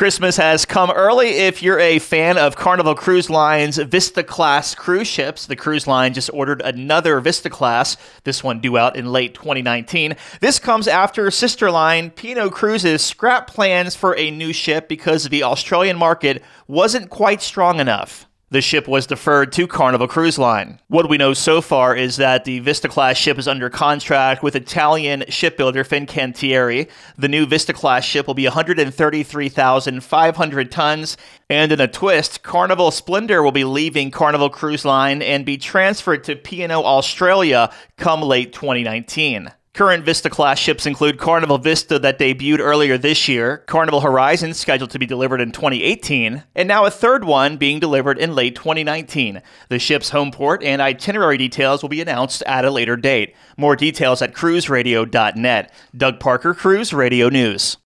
Christmas has come early if you're a fan of Carnival Cruise Line's Vista-class cruise ships. The cruise line just ordered another Vista-class, this one due out in late 2019. This comes after sister line P&O Cruises scrapped plans for a new ship because the Australian market wasn't quite strong enough. The ship was deferred to Carnival Cruise Line. What we know so far is that the Vista-class ship is under contract with Italian shipbuilder Fincantieri. The new Vista-class ship will be 133,500 tons. And in a twist, Carnival Splendor will be leaving Carnival Cruise Line and be transferred to P&O Australia come late 2019. Current Vista-class ships include Carnival Vista that debuted earlier this year, Carnival Horizon scheduled to be delivered in 2018, and now a third one being delivered in late 2019. The ship's home port and itinerary details will be announced at a later date. More details at cruiseradio.net. Doug Parker, Cruise Radio News.